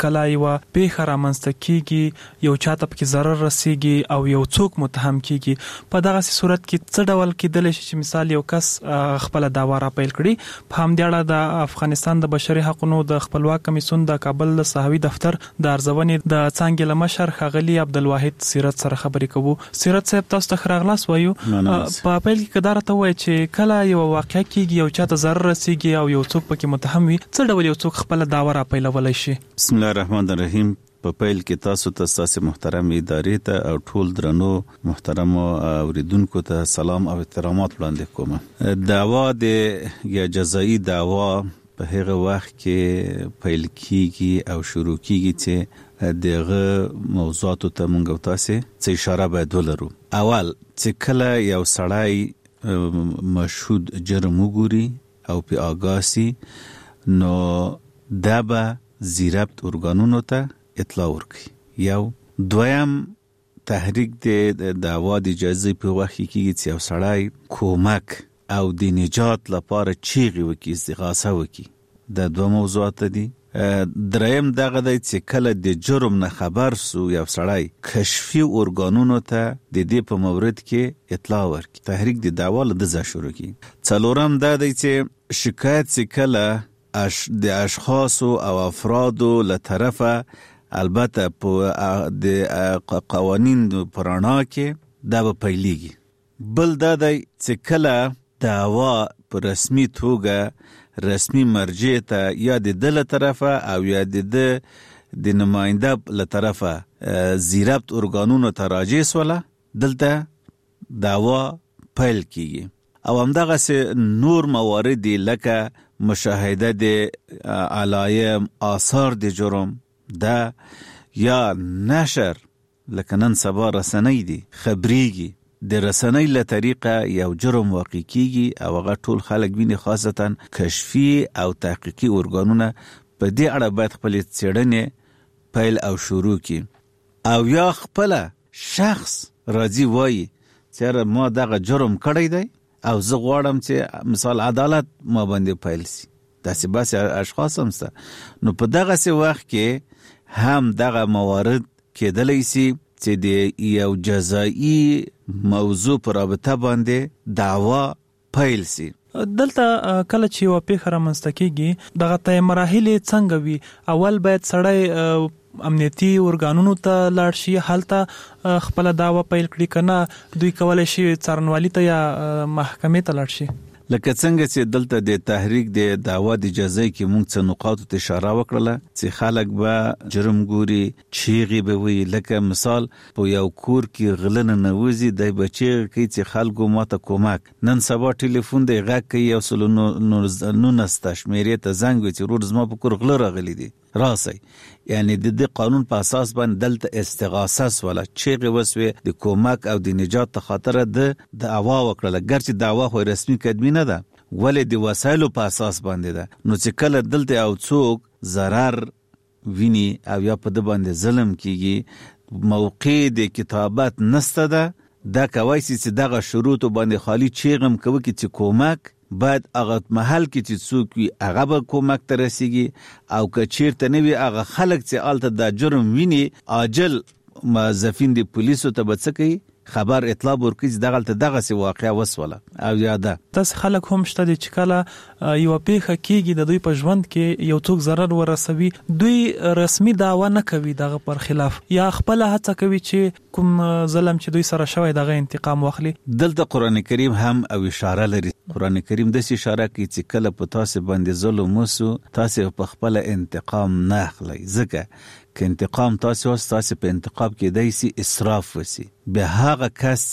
کله یو پیښه رامنځته کیږي یو چاته پکې ضرر رسیږي او یو څوک متهم کیږي په دغه صورت کې څه ډول کېدلی شي چې مثال یو کس خپل دعوا را پیل کړي په همدې اړه د افغانستان د بشري حقوقو د خپلواک کمیسیون د کابل د صحوي دفتر د ارزونې د څانګې لمشر ښاغلي عبدالواحد سیرت سره خبرې کوو. سیرت صاحب تاسو ته راغلاس وایو په پیل کې کدار ته وایي چې کله یو واقعیا کیږي یو چاته ضرر رسیږي او یو څوک پکې متهم وي څه ډول یو څوک خپل دعوا را پیلولای شي؟ بسم الله الرحمن الرحیم. په پیل کې تاسو ته محترم ادارې ته او ټول درنو محترم اوریدونکو ته سلام او احترامات وړاندې کوم. دعوا د یا جزایی دعوا په هغه وخت کې پیل کیږي او شروع کیږي چې دغه موضوعات ته مونږ تاسو څه اشاره باید ولرو. اول چې کله یو سړی مشهود جرم وګوري او په آگاهی نو دابه زیربط ارګانونو ته اطلاع ورکړي. یو دویم تحریک د دعوا د اجازه په وخت کې چې یو سړی کومک او د نجات لپاره چیغي وکي استغاثه وکي. د دوه موضوعات دي. دریم دغه دی چې کله د جرم نه خبر سو یو سړی کشفي ارګانونو ته د دې په مورد کې اطلاع ورکړي. تحریک د دعوا له دزه شروع کی. څلورم دا دی چې شکایت چې کله د اشخاص او افرادو له طرفه البته په د قوانین پرانا کې دا به پیلېږي. بل دا دی چې کله دعوا په رسمي توګه رسمي مرجع ته یا د دل طرفه او یا د نماینده له طرفه زیربط ارګانونو ته راجع سوله دلته دعوا پیل کیږي. او همدغه سه نور موارد لکه مشاهده د علایم آثار د جرم دا یا نشر لکه نن سبا رسنۍ دي خبريږي د رسنۍ له طریقه یو جرم واقع کیږي او هغه ټول خلک ویني خاصتا کشفي او تحقیقي ارګانونه په دې اړه باید خپل څېړنې پیل او شروع کړي او یا خپل شخص راځي وایي چې ما دغه جرم کړی دی او زه غواړم چې مثال عدالت ما باندې پیل شي. داسې بس اشخاص هم سته. نو په دغه سي وخت کې هم دغه موارد کېدلی شي چې د یو جزایی موضوع پر رابطه باندې دعوا پیل شي. دلته کله چې یو پیښه رامنځته کیږي دغه ته مراحل څنګه وي؟ اول باید سړی امنیتي ارګانونو ته لاړ شي هلته خپل دعوا پیل کړي کنه دوی کولای شي څارنوالي ته یا محکمې ته لاړ شي؟ لکه څنګه چې دلته د تحریک د دعوا د اجازه کې موږ څه نقاط ته اشاره وکړه چې خلک به جرم ګوري چیغي به وي. لکه مثال په یو کور کې غلن نوځي د بچی کې چې خلکو ماته کومک نن سبا ټلیفون دی غږ کوي یو سلو نو نسته شمیرې ته زنګ وي چې روز ما په کور غل راغلي دي راسي. یعنی د قانون په اساس باندې دلته استغاثه ولا چیغي وسوي د کومک او د نجات خاطر د دعوا وکړه. ګرچې دعوا خو رسمي کدمي نه ده ولې د وسایلو په اساس باندې ده. نو چې کله دلته او څوک ضرر ویني او یا په د باندې ظلم کیږي موقع د کتابت نسته ده دا کوي چې دغه شروط باندې خالی چیغم کوي چې کومک باید هغه محل کې چې څوک وي هغه به کومک ته رسیږي او که چیرته نه وي هغه خلک چې الته د جرم ویني عاجل موظفین د پولیسو ته به څه کوي خبر اطلاع ورکړي چې دغه سی واقعیا وسوله او یاده. تاسو خلک هم شته چې کله یو پیښه کیږي د دوی په ژوند کې یو څوک ضرر ورسوي دوی رسمي دعوا نه کوي دغه پر خلاف یا خپل هڅه کوي چې کوم ظلم چې دوی سره شوی دغه انتقام واخلي. دلته قران کریم هم او اشاره لري. قران کریم د اشاره کوي چې کله په تاسو باندې ظلم وسو تاسو په خپل انتقام نه اخلي ځکه که انتقام تاسو په انتقام کې دایسي اسراف وسی به هغه کس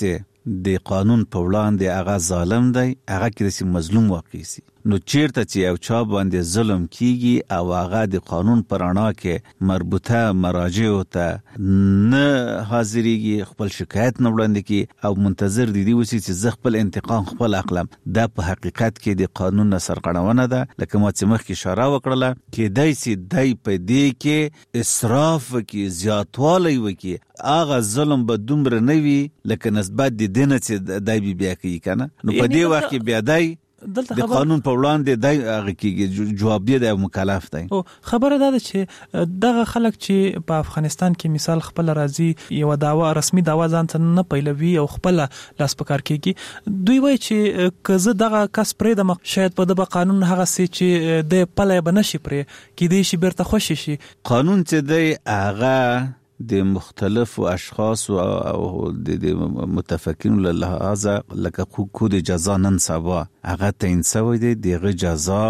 د قانون په وړاندې هغه ظالم دی هغه کې د مظلوم واقع سي. نو چیرته چې یو چا باندې ظلم کیږي او هغه د قانون پر اړه کې مربوطه مراجع ته نه حاضرېږي خپل شکایت نه وړاندې کی او منتظر دي وسی چې خپل انتقام خپل اقلم دا په حقیقت کې د قانون سرغړونه ده. لکه ما چې مخکې اشاره وکړله کې دایسي دای په دې کې اسراف کې زیاتوالی وکي هغه ظلم به دومره نه وي لکه نسبت د دینه چې دای بیا کوي کنه. نو په دې وخت کې بیا دای د قانون په وړاندې دی هغه کېږي جوابدې دی او مکلف دی. او خبره ده چې دغه خلک چې په افغانستان کې مثال خپل راځي یو داوا رسمي داوا ځان ته نه پیلوي او خپل لاس پکار کېږي، دوی وایي چې کزه دغه کس پرې د شاید په دغه قانون هغه سي چې د پلې بنشي پرې کې دی شي بیرته خوشي شي. قانون چې دی هغه د مختلفو اشخاص او د متفقین له لحاظه لکه کود جزا نن سبا هغه تعیین شوی دی، دغه جزا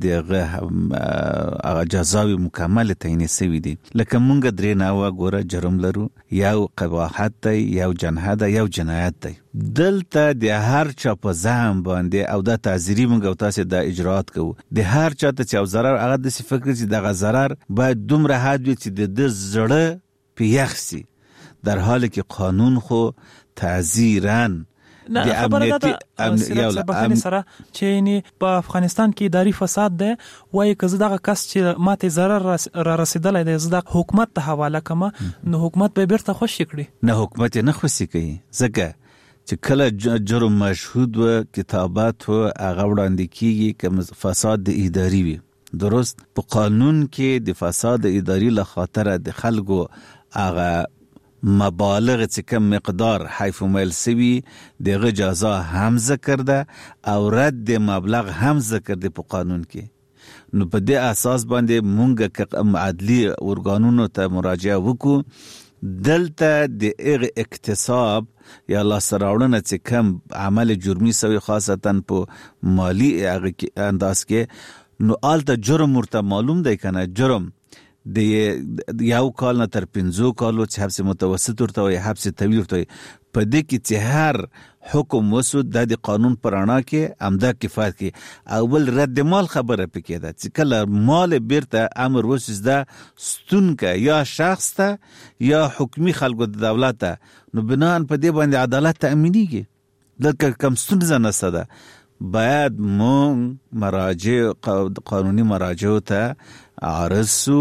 دغه جزاوی مکمل تعیین شوی دی. لکه مونږ درې نوع ګوره جرم لرو، یو قباحت دی، یو جنحه دی، یو جنایت دی. دلته د هر چا په ځان باندې او د تعزیری مونږ او تاسو د اجرات کوو، د هر چا ته چې ضرر هغه د فکر چې دغه ضرر باید دومره حد وي چې د زړه پیخسی، در حالی که قانون خو تعزیرن نه خبره ده سبحانه سره چې په افغانستان کې اداري فساد ده، وایي که زه دغه کس چې ماته ضرر را رسیدلی دی زه د حکومت ته حواله کوم، نو حکومت به بیرته خوشي کړي. نه حکومت نه خوشي کوي، ځکه چې کله جرم مشهود و کتابت و هغه وړاندې کیږي که فساد د اداري وي. درست په قانون کې د فساد اداري له خاطر د خلکو هغه مبالغ چې کم مقدار حیف میل سوی دغه جزا هم ذکر ده او رد مبلغ هم ذکر ده په قانون کې. نو په دې اساس باندې مونږ که عدلی ارګانونو ته مراجعه وکړو، دلته د هغه اکتساب یا لاسته راوړنه چې کم عمل جرمی سوی خاصتا په مالی هغه انداز کې، نو آلته جرم ورته معلوم دی کنه، جرم د یو کال نه تر 5 کالو چې حبس متوسط ورته وي، حبس طویل ورته وي. په دې کې چې هر حکم وسو د قانون پرانا کې امدا کفایت کې اول رد مال خبره پکې ده چې کله مال بیرته امر وسوس ده ستون کې یا شخص ته یا حکومي خلکو د دولت ته، نو بنان په دې باندې عدالت تأمینیږي. دلته کم ستونزه نشته ده. باید مونږ مراجع قانوني مراجع ته عرضو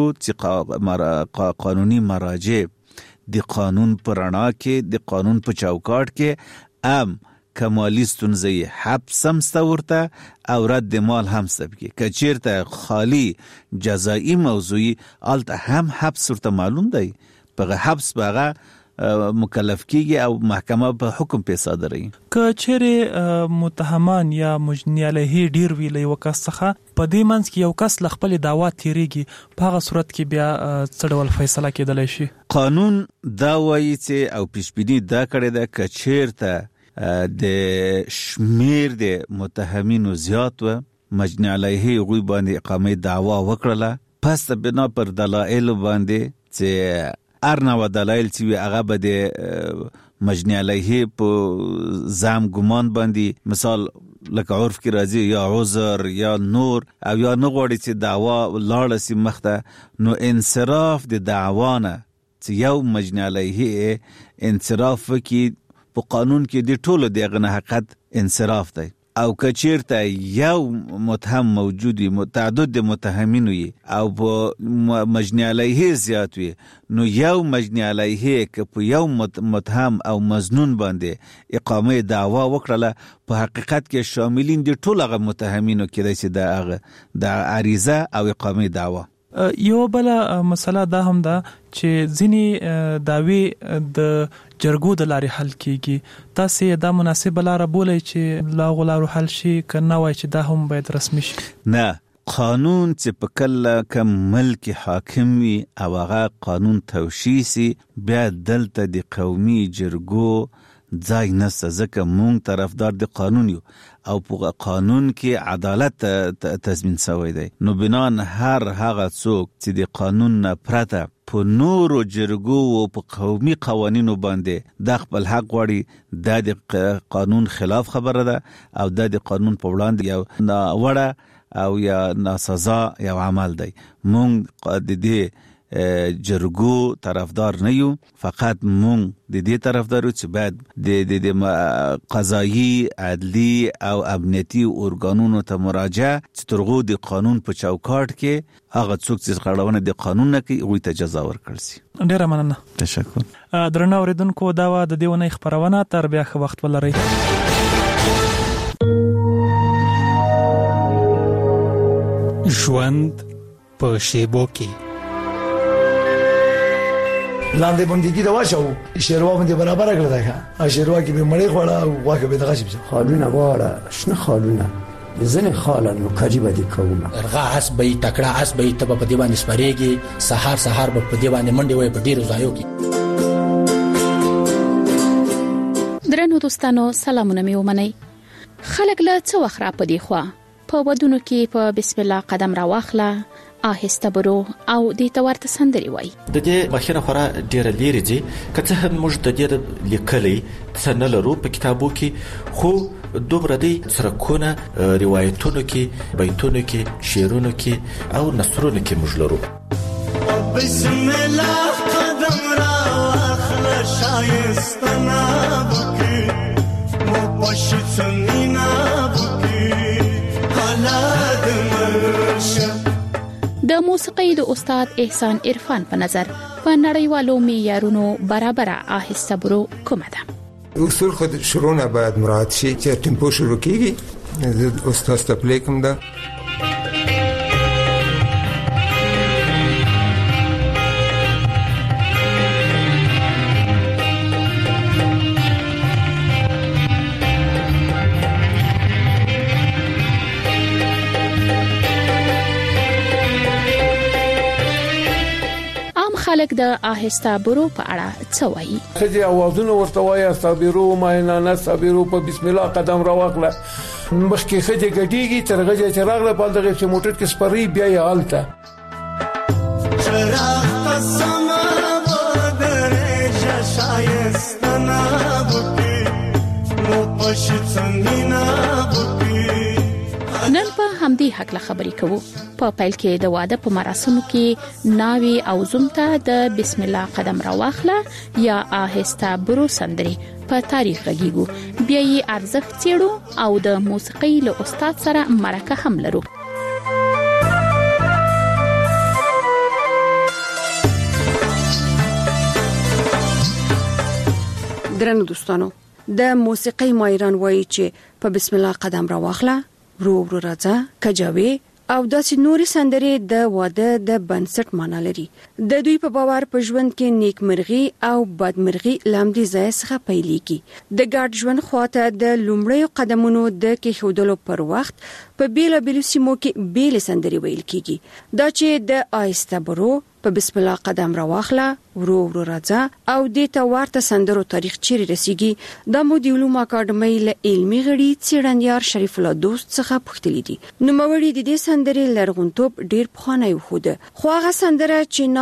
چې قانوني مراجع د قانون پرانا کې د قانون په چوکاټ کې کمالی ستونزه حبس هم ورته او رد مال هم سبکی که چیرته خالی جزایی موضوعی آلت هم حبس ورته معلوم دی، پغه حبس بغه مکلف کیږي او محکمه په حکم په صادري. که چیرې متهمان یا مجنی علیه ډیر ویلې وکاس څخه په دې منځ کې یو کس لخپل دعوا تیریږي، په هغه صورت کې بیا څه ډول فیصله کېدلی شي؟ قانون دا وایي چې او پیشبینی دا کړی ده که چیرته د شمیر د متهمینو زیات و مجنی علیه غوی باندې اقامه دعوا وکړه، پس بنا پر دلایل باندې چې ارنه و دلایل چې هغه به د مجنی علیه په زام ګمان باندې مثال لکه عرف کې راځي یا عذر یا نور او یا نه غواړي چې دعوا لاړه سي مخته، نو انصراف د دعوانه چې یو مجنی علیه انصراف کې په قانون کې د ټولو دغه نه حقیقت انصراف دی. او کچیرته یو متهم موجودی متعدد متهمین وي او په مجنی علیه زیات وي، نو یو مجنی علیه که په یو متهم او مظنون باندې اقامه دعوا وکړه، په حقیقت کې شاملین دي ټول هغه متهمینو کې چې د عریضه او اقامه دعوا. یو بل مسله دا هم ده چې ځینی داوی د جرګو د لارې حل کیږي، تاسو دا مناسبه لار بولئ چې لا غلارو حل شي کنه وای چې دا هم باید رسمي شي؟ نه، قانون چې په کله کم ملک حاکم وي او هغه قانون توشیسي بیا دلته د قومي جرګو ځای نسته، ځکه مونږ طرفدار د قانون یو او په قانون کې عدالت تضمین شوی دی. نو بنان هر هغه څوک چې د قانون نه پرته په نورو جرګو او په قومي قوانینو باندې د خپل حق غواړي، د قانون خلاف خبره ده او د قانون په وړاندې یو ناوړه او یا ناسزا یو عمل دی. مونږ د دې جرګو طرفدار نه یو، فقط مونږ د دې طرفدار یو چې باید د قضایي عدلی او امنیتي ارګانونو ته مراجعه چې ترغو د قانون په چوکاټ کې هغه څوک چې خړاونه د قانون نه کوي هغوی ته جزا ورکړل شي. ډیره مننه. تشکر. درنو اوریدونکو دا و د دې ونې خبرونه، تر بیا ښه وخت ولرئ. ژوند په شیبو کې لاندې باندې دا واچو شیروا باندې برابر کړل دا شیروا کې به مړې خوړه او واګه به دغه شي خالونه واړه شنه خالونه زنه خاله نو کاجی باندې کومه ارغا اس به تکړه اس به ته په دیوان سپریږي سحر به په دیوان منډي وي په ډیرو ځایو کې. درنو دوستانو سلامونه مې ومنئ. خلک له څو وخت را پدې خو په ودونو کې په بسم الله قدم را واخله آهسته برو او د تورته سندري وای. د دې مخینه خورا ډیره لیري دي کته هم موږ د دې لیکلي څنګه لرو په کتابو کې خو دومره دي سرکونه روایتونو کې بیتونو کې شعرونو کې او نثرونو کې موږ لرو. بسم الله قدم را واخله شایستنا بکی مو پښتنینا بکی حالات مرشه. د موسیقۍ د استاد احسان عرفان په نظر په نړیوالو معیارونو برابر آهسته برو کومه ده؟ اصول خود شروع باید مراعات شي چې ټیمپو شروع کیږي د استاد تپلیکم ده. خلک د آهسته برو په اړه څه وایي؟ خځې اوازونه ورته وایي استابیرو ماینانه استابیرو په بسم الله قدم را واخله مخکې خځې ګډیږي ترغه چې راغله په دغه چې موټر کې سپری بیا یې حالته چراغ قسمه بدرجه شایستنا بکی مو پښتنینا بکی. نن په همدې حق له خبرې کوو. په پیل کې د واده په مراسمو کې ناوي او زومته د بسم الله قدم را واخله یا آهسته برو سندري په تاریخ غږیږو. بیا یې ارزښت څېړو او د موسیقۍ له استاد سره مرکه هم لرو. درنو دوستانو د موسیقۍ ماهران وایي چې په بسم الله قدم را واخله ورو ورو راځه کجاوي او داسې نوري سندرې د واده د بنسټ معنی لري. د دوی په باور په ژوند کې نیکمرغي او بدمرغي لامدي ځای څخه پیلېږي. د ګډ ژوند خواته د لومړیو قدمونو د کېښودلو پر وخت په بیلابیلو سیمو کې بیل سندري ویل کیږي. دا چې د آهسته برو په بسم الله قدم را واخله ورو ورو راځه او د تورته سندرو تاریخ چیرې رسیږي دا مو د علوم اکاډمۍ له علمي غړي څېړنیار شریف الله دوست څخه پوښتلې دي. نو موري د دې سندرې لرغونتوب ډیر پخوانی وخوده خو هغه سندره چې